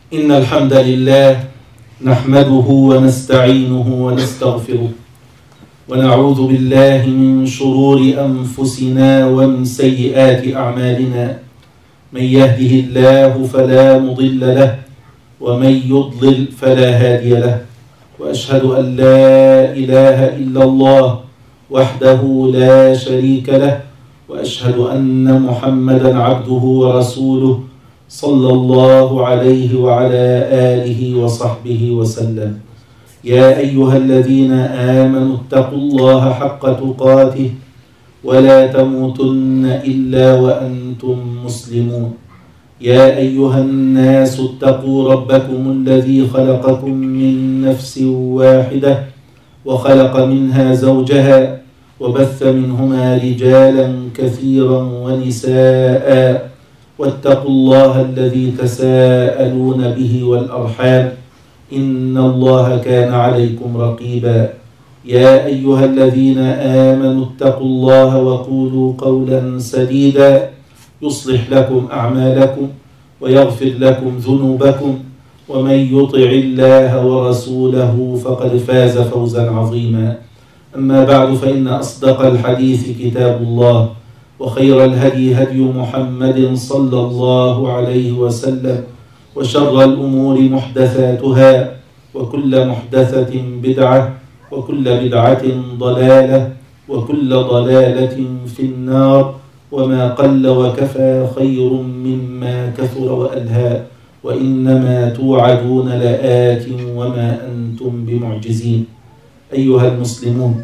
إن الحمد لله نحمده ونستعينه ونستغفره ونعوذ بالله من شرور أنفسنا ومن سيئات أعمالنا. من يهده الله فلا مضل له ومن يضلل فلا هادي له، وأشهد أن لا إله إلا الله وحده لا شريك له، وأشهد أن محمدا عبده ورسوله صلى الله عليه وعلى آله وصحبه وسلم. يا أيها الذين آمنوا اتقوا الله حق تقاته ولا تموتن إلا وأنتم مسلمون. يا أيها الناس اتقوا ربكم الذي خلقكم من نفس واحدة وخلق منها زوجها وبث منهما رجالا كثيرا ونساء، واتقوا الله الذي تساءلون به والأرحام إن الله كان عليكم رقيبا. يا أيها الذين آمنوا اتقوا الله وقولوا قولا سديدا يصلح لكم أعمالكم ويغفر لكم ذنوبكم، ومن يطع الله ورسوله فقد فاز فوزا عظيما. أما بعد، فإن أصدق الحديث كتاب الله، وخير الهدي هدي محمد صلى الله عليه وسلم، وشر الأمور محدثاتها، وكل محدثة بدعة، وكل بدعة ضلالة، وكل ضلالة في النار. وما قل وكفى خير مما كثر وألهى، وإنما توعدون لآت وما أنتم بمعجزين. أيها المسلمون،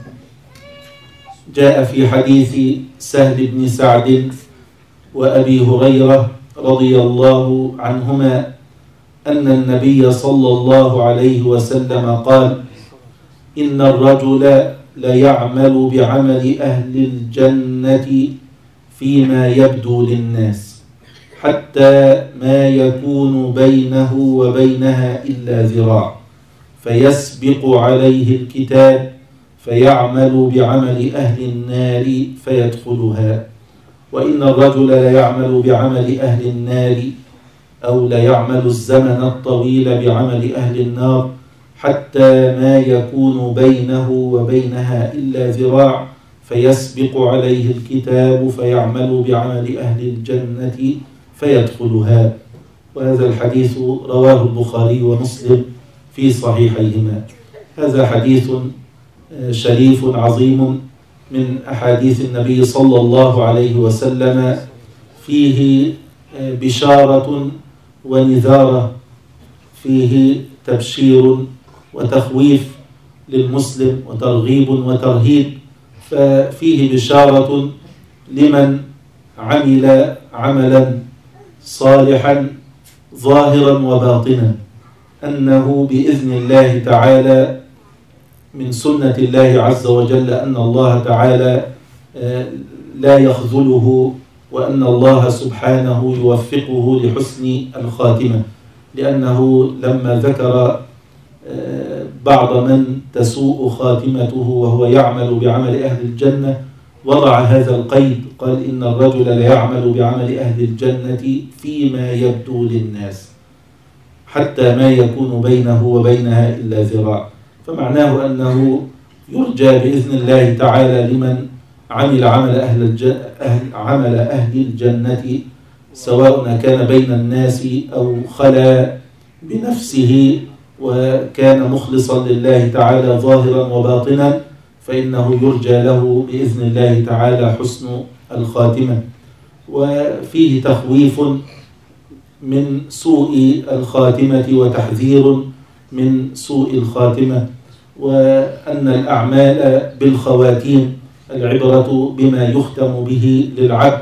جاء في حديث سهل بن سعد وأبي هريرة رضي الله عنهما أن النبي صلى الله عليه وسلم قال: إن الرجل ليعمل بعمل أهل الجنة فيما يبدو للناس، حتى ما يكون بينه وبينها إلا ذراع، فيسبق عليه الكتاب فيعمل بعمل أهل النار فيدخلها. وإن الرجل ليعمل بعمل أهل النار أو ليعمل الزمن الطويل بعمل أهل النار، حتى ما يكون بينه وبينها إلا ذراع، فيسبق عليه الكتاب فيعمل بعمل أهل الجنة فيدخلها. وهذا الحديث رواه البخاري ومسلم في صحيحيهما. هذا حديث شريف عظيم من أحاديث النبي صلى الله عليه وسلم، فيه بشارة ونذارة، فيه تبشير وتخويف للمسلم وترغيب وترهيب. ففيه بشارة لمن عمل عملا صالحا ظاهرا وباطنا، أنه بإذن الله تعالى من سنة الله عز وجل أن الله تعالى لا يخذله، وأن الله سبحانه يوفقه لحسن الخاتمة، لأنه لما ذكر بعض من تسوء خاتمته وهو يعمل بعمل أهل الجنة وضع هذا القيد، قال: إن الرجل ليعمل بعمل أهل الجنة فيما يبدو للناس، حتى ما يكون بينه وبينها إلا ذراع. فمعناه أنه يرجى بإذن الله تعالى لمن عمل عمل أهل الجنة، سواء كان بين الناس أو خلا بنفسه وكان مخلصا لله تعالى ظاهرا وباطنا، فإنه يرجى له بإذن الله تعالى حسن الخاتمة. وفيه تخويف من سوء الخاتمة وتحذير من سوء الخاتمة، وأن الأعمال بالخواتيم، العبرة بما يختم به للعبد.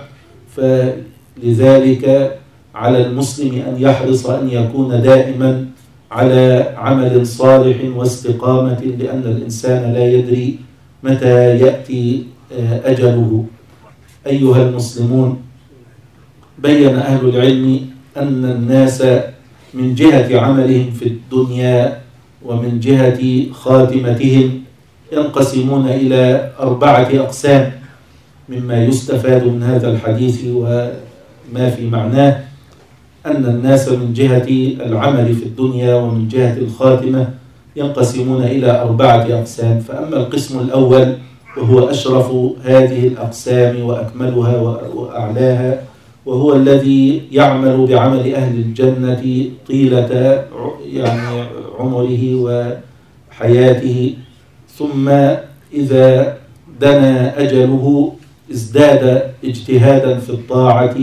فلذلك على المسلم أن يحرص أن يكون دائما على عمل صالح واستقامة، لأن الإنسان لا يدري متى يأتي أجله. أيها المسلمون، بين أهل العلم أن الناس من جهة عملهم في الدنيا ومن جهة خاتمتهم ينقسمون إلى 4 أقسام، مما يستفاد من هذا الحديث وما في معناه. أن الناس من جهة العمل في الدنيا ومن جهة الخاتمة ينقسمون إلى 4 أقسام. فأما القسم الأول وهو أشرف هذه الأقسام وأكملها وأعلاها، وهو الذي يعمل بعمل أهل الجنة طيلة يعني عمره وحياته، ثم إذا دنا أجله ازداد اجتهادا في الطاعة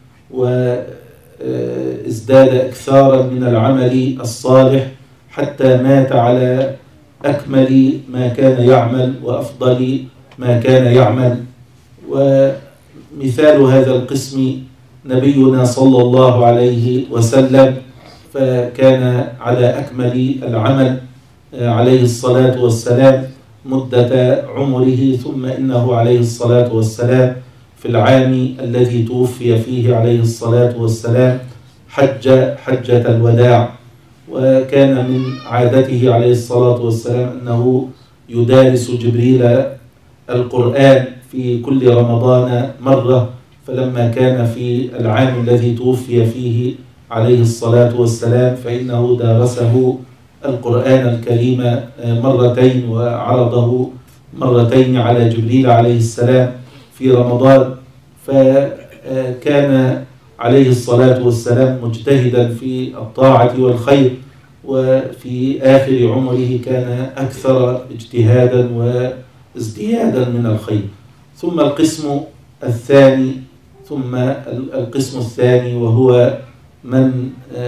وازداد إكثارا من العمل الصالح حتى مات على أكمل ما كان يعمل وأفضل ما كان يعمل. ومثال هذا القسم نبينا صلى الله عليه وسلم، فكان على أكمل العمل عليه الصلاة والسلام مدة عمره، ثم إنه عليه الصلاة والسلام في العام الذي توفي فيه عليه الصلاة والسلام حجة الوداع. وكان من عادته عليه الصلاة والسلام أنه يدارس جبريل القرآن في كل رمضان مرة، فلما كان في العام الذي توفي فيه عليه الصلاة والسلام فإنه دارسه القرآن الكريم مرتين وعرضه مرتين على جبريل عليه السلام في رمضان. فكان عليه الصلاة والسلام مجتهدا في الطاعة والخير، وفي آخر عمره كان أكثر اجتهادا وازديادا من الخير. ثم القسم الثاني وهو من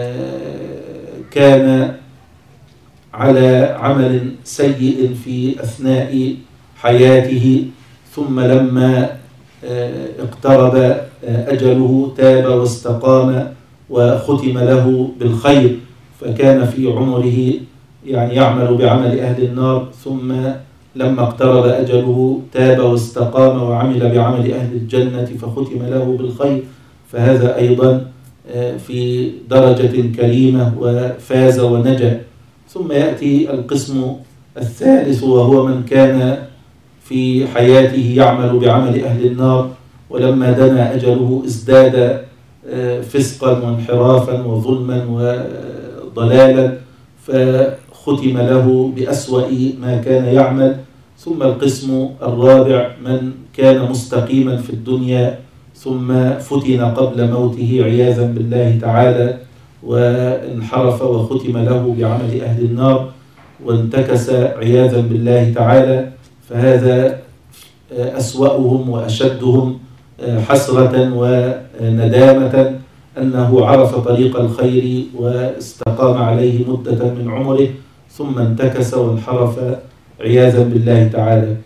كان على عمل سيء في أثناء حياته، ثم لما اقترب أجله تاب واستقام وختم له بالخير، فكان في عمره يعني يعمل بعمل أهل النار، ثم لما اقترب أجله تاب واستقام وعمل بعمل أهل الجنة فختم له بالخير، فهذا أيضا في درجة كريمة وفاز ونجا. ثم يأتي القسم الثالث وهو من كان في حياته يعمل بعمل أهل النار، ولما دنا أجله ازداد فسقا وانحرافا وظلما وضلالا فختم له بأسوأ ما كان يعمل. ثم القسم الرابع من كان مستقيما في الدنيا ثم فتن قبل موته عياذا بالله تعالى وانحرف وختم له بعمل أهل النار وانتكس عياذا بالله تعالى، فهذا أسوأهم وأشدهم حسرة وندامة أنه عرف طريق الخير واستقام عليه مدة من عمره ثم انتكس وانحرف عياذا بالله تعالى.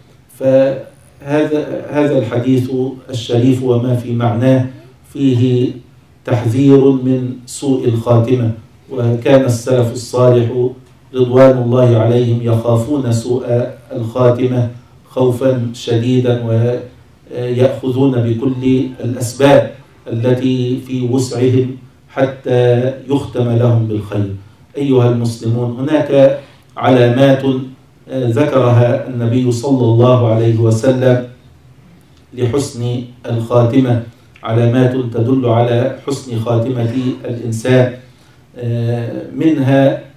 فهذا الحديث الشريف وما في معناه فيه تحذير من سوء الخاتمة، وكان السلف الصالح رضوان الله عليهم يخافون سوء الخاتمة خوفا شديدا ويأخذون بكل الأسباب التي في وسعهم حتى يختم لهم بالخير. أيها المسلمون، هناك علامات ذكرها النبي صلى الله عليه وسلم لحسن الخاتمة، علامات تدل على حسن خاتمة الإنسان، منها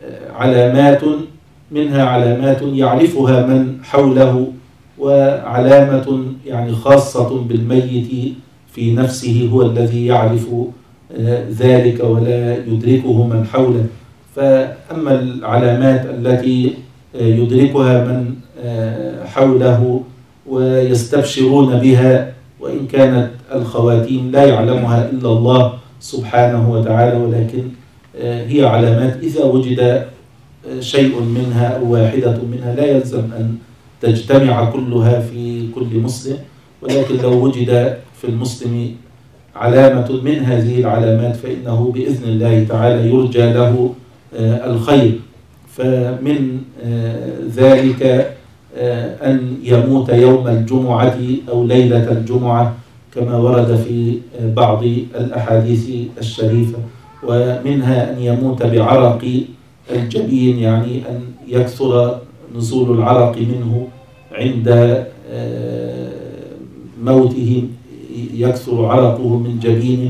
علامات يعرفها من حوله، وعلامة يعني خاصة بالميت في نفسه هو الذي يعرف ذلك ولا يدركه من حوله. فأما العلامات التي يدركها من حوله ويستبشرون بها، وإن كانت الخواتيم لا يعلمها إلا الله سبحانه وتعالى، ولكن هي علامات إذا وجد شيء منها أو واحدة منها لا يلزم أن تجتمع كلها في كل مسلم، ولكن لو وجد في المسلم علامة من هذه العلامات فإنه بإذن الله تعالى يرجى له الخير. فمن ذلك أن يموت يوم الجمعة أو ليلة الجمعة كما ورد في بعض الأحاديث الشريفة، ومنها أن يموت بعرق الجبين، يعني أن يكثر نزول العرق منه عند موته، يكثر عرقه من جبينه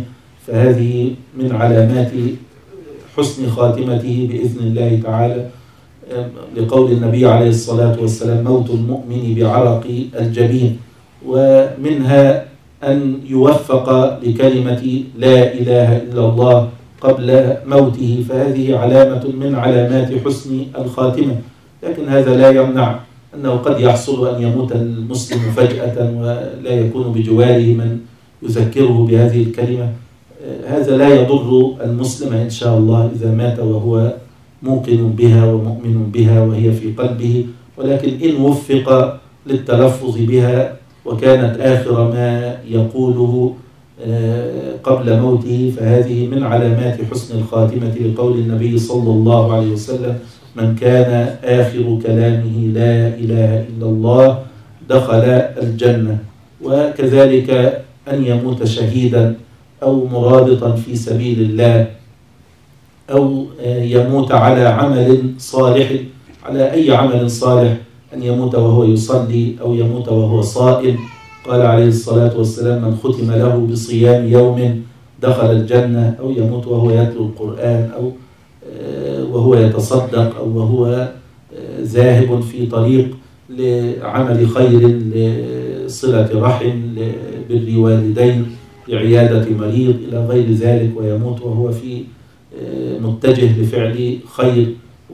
فهذه من علامات حسن خاتمته بإذن الله تعالى، لقول النبي عليه الصلاة والسلام: موت المؤمن بعرق الجبين. ومنها أن يوفق لكلمة لا إله إلا الله قبل موته، فهذه علامة من علامات حسن الخاتمة. لكن هذا لا يمنع أنه قد يحصل أن يموت المسلم فجأة ولا يكون بجواره من يذكره بهذه الكلمة. هذا لا يضر المسلم إن شاء الله إذا مات وهو موقن بها ومؤمن بها وهي في قلبه، ولكن إن وفق للتلفظ بها وكانت آخر ما يقوله قبل موته، فهذه من علامات حسن الخاتمة، لقول النبي صلى الله عليه وسلم: من كان آخر كلامه لا إله إلا الله دخل الجنة. وكذلك أن يموت شهيدا أو مرابطا في سبيل الله، أو يموت على عمل صالح، على أي عمل صالح، أن يموت وهو يصلي أو يموت وهو صائم. قال عليه الصلاة والسلام: من ختم له بصيام يوم دخل الجنة، أو يموت وهو يتلو القرآن، أو وهو يتصدق، أو وهو ذاهب في طريق لعمل خير، لصلة رحم، لبر والدين، لعيادة مريض، إلى غير ذلك، ويموت وهو في متجه لفعل خير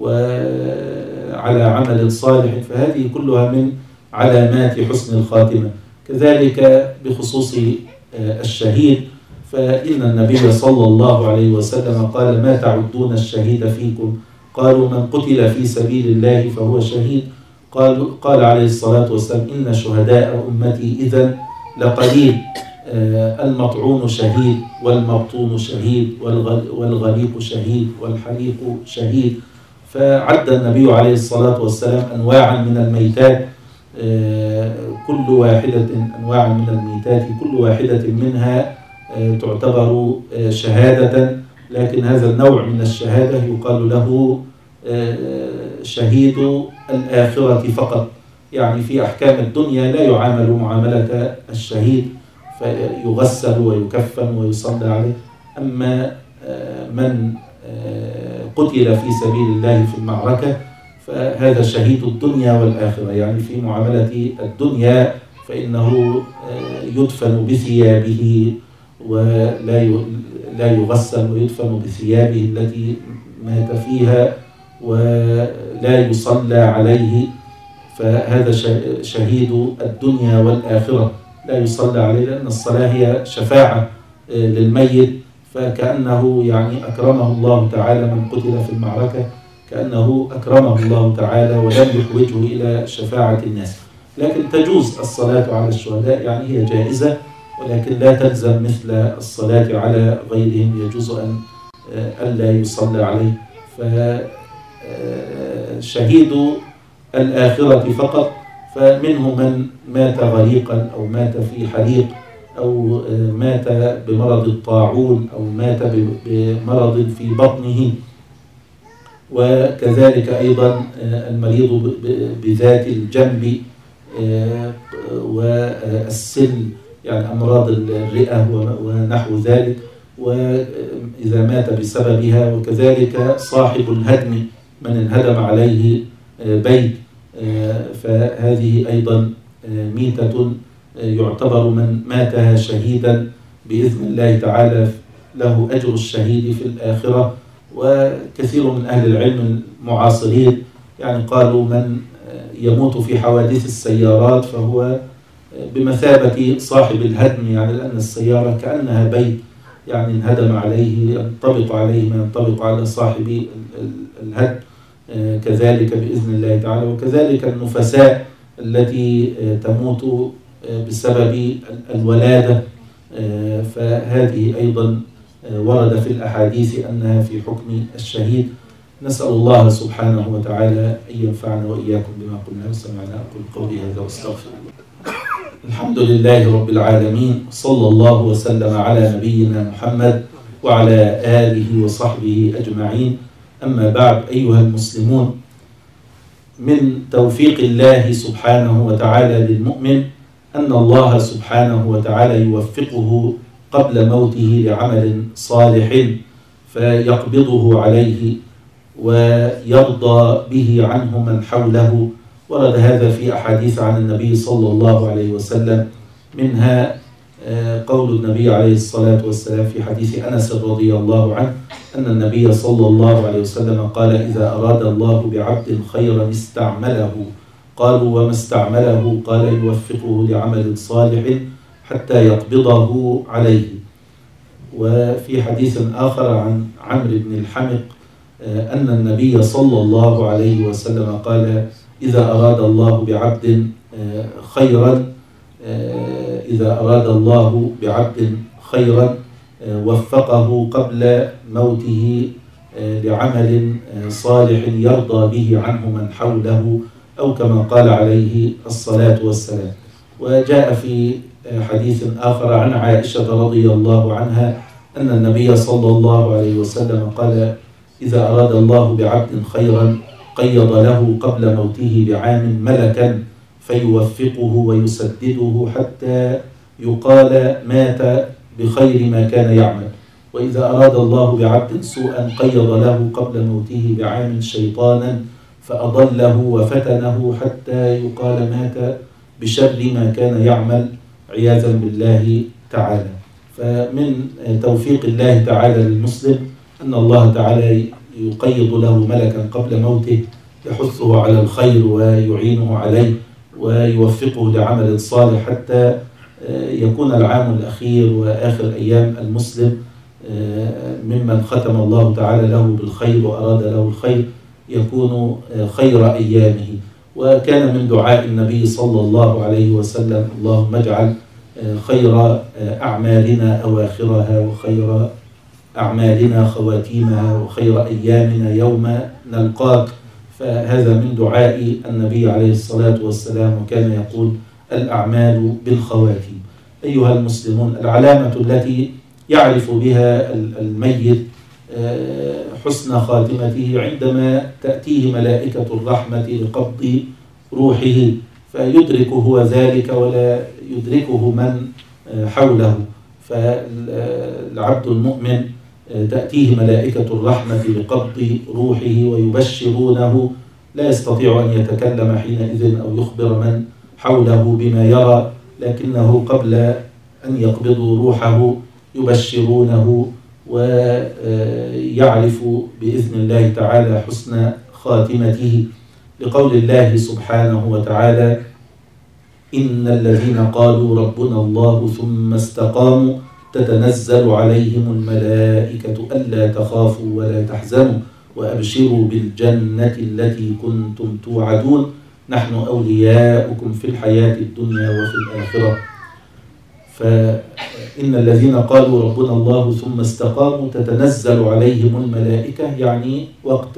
وعلى عمل صالح، فهذه كلها من علامات حسن الخاتمة. كذلك بخصوص الشهيد، فإن النبي صلى الله عليه وسلم قال: ما تعدون الشهيد فيكم؟ قالوا: من قتل في سبيل الله فهو شهيد. قال عليه الصلاة والسلام: إن شهداء أمتي إذن لقليل، المطعون شهيد، والمبطون شهيد، والغليق شهيد، والحليق شهيد. فعد النبي عليه الصلاة والسلام أنواعا من الميتات، كل واحدة أنواع من الميتات، كل واحدة منها تعتبر شهادة، لكن هذا النوع من الشهادة يقال له شهيد الآخرة فقط. يعني في أحكام الدنيا لا يعامل معاملة الشهيد، فيغسل ويكفن ويصلى عليه. أما من قتل في سبيل الله في المعركة فهذا شهيد الدنيا والآخرة، يعني في معاملة الدنيا فإنه يدفن بثيابه ولا يغسل، ويدفن بثيابه التي مات فيها ولا يصلى عليه، فهذا شهيد الدنيا والآخرة، لا يصلى عليه، لأن الصلاة هي شفاعة للميت، فكأنه يعني أكرمه الله تعالى. من قتل في المعركة كأنه أكرمه الله تعالى ولم يحوجه إلى شفاعة الناس. لكن تجوز الصلاة على الشهداء، يعني هي جائزة، ولكن لا تلزم مثل الصلاة على غيرهم، يجوز أن ألا يصلى عليه. فشهيد الآخرة فقط، فمنه من مات غريقا، أو مات في حريق، أو مات بمرض الطاعون، أو مات بمرض في بطنه. وكذلك أيضا المريض بذات الجنب والسل، يعني أمراض الرئة ونحو ذلك، وإذا مات بسببها. وكذلك صاحب الهدم، من انهدم عليه بيت، فهذه أيضا ميتة يعتبر من ماتها شهيدا بإذن الله تعالى له أجر الشهيد في الآخرة. وكثير من أهل العلم المعاصرين يعني قالوا: من يموت في حوادث السيارات فهو بمثابة صاحب الهدم، يعني لأن السيارة كأنها بيت، يعني انهدم عليه، ينطبق عليه ما ينطبق على صاحب الهدم، كذلك بإذن الله تعالى. وكذلك النفساء التي تموت بسبب الولادة، فهذه أيضا ورد في الأحاديث أنها في حكم الشهيد. نسأل الله سبحانه وتعالى أن ينفعنا وإياكم بما قلنا وسمعنا. أقول قولي هذا واستغفر الله. الحمد لله رب العالمين، صلى الله وسلم على نبينا محمد وعلى آله وصحبه أجمعين. أما بعد، أيها المسلمون، من توفيق الله سبحانه وتعالى للمؤمن أن الله سبحانه وتعالى يوفقه قبل موته لعمل صالح فيقبضه عليه ويرضى به عنه من حوله. ورد هذا في أحاديث عن النبي صلى الله عليه وسلم، منها قول النبي عليه الصلاة والسلام في حديث أنس رضي الله عنه أن النبي صلى الله عليه وسلم قال: إذا أراد الله بعبد خيرا استعمله. قالوا: وما استعمله؟ قال: يوفقه لعمل صالح حتى يقبضه عليه. وفي حديث آخر عن عمرو بن الحمق أن النبي صلى الله عليه وسلم قال: إذا أراد الله بعبد خيرا وفقه قبل موته لعمل صالح يرضى به عنه من حوله، أو كما قال عليه الصلاة والسلام. وجاء في حديث آخر عن عائشة رضي الله عنها أن النبي صلى الله عليه وسلم قال: إذا أراد الله بعبد خيرا قيض له قبل موته بعام ملكا فيوفقه ويسدده حتى يقال مات بخير ما كان يعمل. وإذا أراد الله بعبد سوءا قيض له قبل موته بعام شيطانا فأضله وفتنه حتى يقال مات بشر ما كان يعمل عياذا بالله تعالى. فمن توفيق الله تعالى للمسلم أن الله تعالى يقيض له ملكا قبل موته يحثه على الخير ويعينه عليه ويوفقه لعمل صالح حتى يكون العام الأخير وآخر أيام المسلم ممن ختم الله تعالى له بالخير وأراد له الخير يكون خير أيامه. وكان من دعاء النبي صلى الله عليه وسلم: اللهم اجعل خير أعمالنا أواخرها وخير أعمالنا خواتيمها وخير أيامنا يوم نلقاك. فهذا من دعاء النبي عليه الصلاة والسلام، وكان يقول: الأعمال بالخواتيم. أيها المسلمون، العلامة التي يعرف بها الميت حسن خاتمته عندما تأتيه ملائكة الرحمة لقبض روحه، فيدرك هو ذلك ولا يدركه من حوله. فالعبد المؤمن تأتيه ملائكة الرحمة لقبض روحه ويبشرونه، لا يستطيع أن يتكلم حينئذ أو يخبر من حوله بما يرى، لكنه قبل أن يقبضوا روحه يبشرونه ويعرف بإذن الله تعالى حسن خاتمته، لقول الله سبحانه وتعالى: إن الذين قالوا ربنا الله ثم استقاموا تتنزل عليهم الملائكة ألا تخافوا ولا تحزنوا وأبشروا بالجنة التي كنتم توعدون نحن أولياؤكم في الحياة الدنيا وفي الآخرة. فإن الذين قالوا ربنا الله ثم استقاموا تتنزل عليهم الملائكة، يعني وقت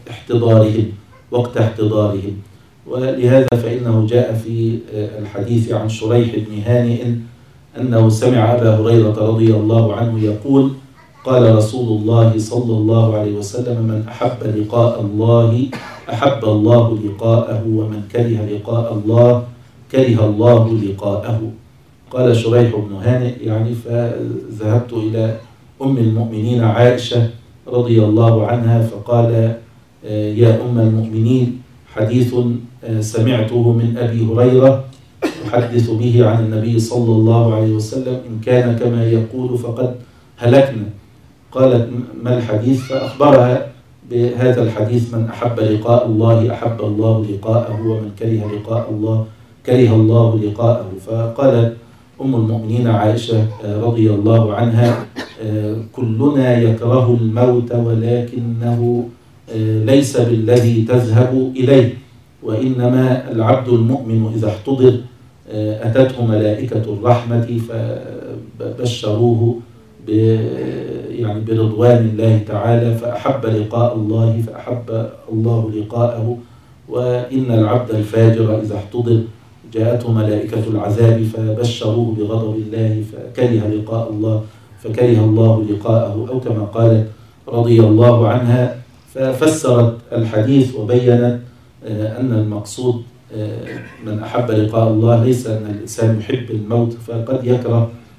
احتضارهم. ولهذا فإنه جاء في الحديث عن شريح بن هانئ أنه سمع أبا هريرة رضي الله عنه يقول: قال رسول الله صلى الله عليه وسلم: من أحب لقاء الله أحب الله لقاءه، ومن كره لقاء الله كره الله لقاءه. قال شريح بن هانئ يعني: فذهبت إلى أم المؤمنين عائشة رضي الله عنها فقال: يا أم المؤمنين، حديث سمعته من أبي هريرة يحدث به عن النبي صلى الله عليه وسلم، إن كان كما يقول فقد هلكنا. قالت: ما الحديث؟ فأخبرها بهذا الحديث: من أحب لقاء الله أحب الله لقاءه، ومن كره لقاء الله كره الله لقاءه. فقالت أم المؤمنين عائشة رضي الله عنها: كلنا يكره الموت، ولكنه ليس بالذي تذهب إليه، وإنما العبد المؤمن إذا احتضر أتته ملائكة الرحمة فبشروه يعني برضوان الله تعالى، فأحب لقاء الله فأحب الله لقاءه. وإن العبد الفاجر إذا احتضر جاءته ملائكة العذاب فبشروه بغضب الله فكره لقاء الله فكره الله لقاءه، أو كما قالت رضي الله عنها. ففسرت الحديث وبينت أن المقصود من أحب لقاء الله ليس أن الإنسان يحب الموت، فقد يكره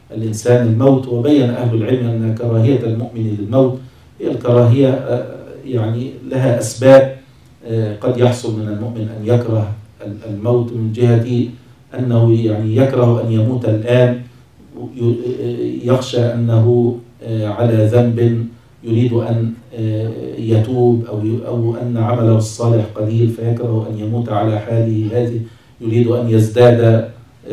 الإنسان الموت. وبين أهل العلم أن كراهية المؤمن للموت هي الكراهية يعني لها أسباب. قد يحصل من المؤمن أن يكره الموت من جهة أنه يعني يكره أن يموت الآن، يخشى أنه على ذنب يريد أن يتوب أو أن عمله الصالح قليل فيكره أن يموت على حاله هذه، يريد أن يزداد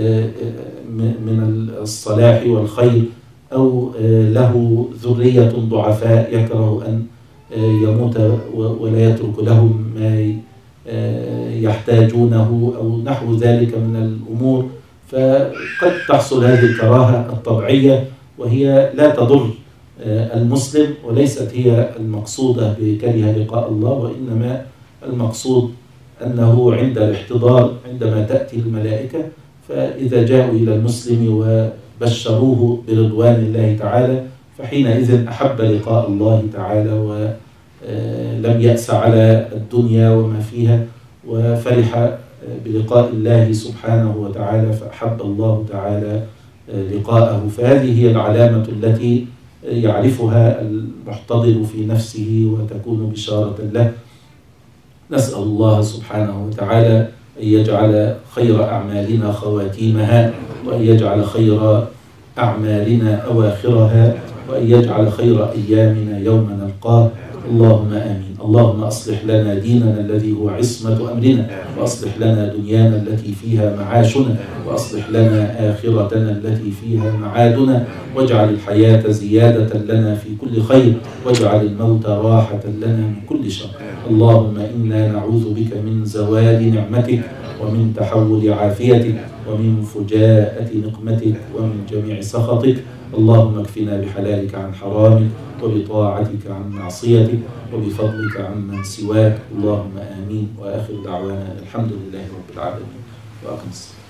من الصلاح والخير، أو له ذرية ضعفاء يكره أن يموت ولا يترك لهم ما يحتاجونه أو نحو ذلك من الأمور. فقد تحصل هذه الكراهة الطبيعية وهي لا تضر المسلم، وليست هي المقصودة بكره لقاء الله، وإنما المقصود أنه عند الاحتضار عندما تأتي الملائكة فإذا جاءوا إلى المسلم وبشروه برضوان الله تعالى فحينئذ أحب لقاء الله تعالى ولم يأس على الدنيا وما فيها، وفرح بلقاء الله سبحانه وتعالى فأحب الله تعالى لقاءه. فهذه هي العلامة التي يعرفها المحتضر في نفسه وتكون بشارة له. نسأل الله سبحانه وتعالى أن يجعل خير أعمالنا خواتيمها، وأن يجعل خير أعمالنا أواخرها، وأن يجعل خير أيامنا يوم نلقاه. اللهم آمين. اللهم أصلح لنا ديننا الذي هو عصمة أمرنا، وأصلح لنا دنيانا التي فيها معاشنا، وأصلح لنا آخرتنا التي فيها معادنا، واجعل الحياة زيادة لنا في كل خير، واجعل الموت راحة لنا من كل شر. اللهم إنا نعوذ بك من زوال نعمتك، ومن تحول عافيتك، ومن فجاءة نقمتك، ومن جميع سخطك. اللهم اكفنا بحلالك عن حرامك، وبطاعتك عن معصيتك، وبفضلك عن من سواك. اللهم آمين. وآخر دعوانا الحمد لله رب العالمين. وأقم الصلاة.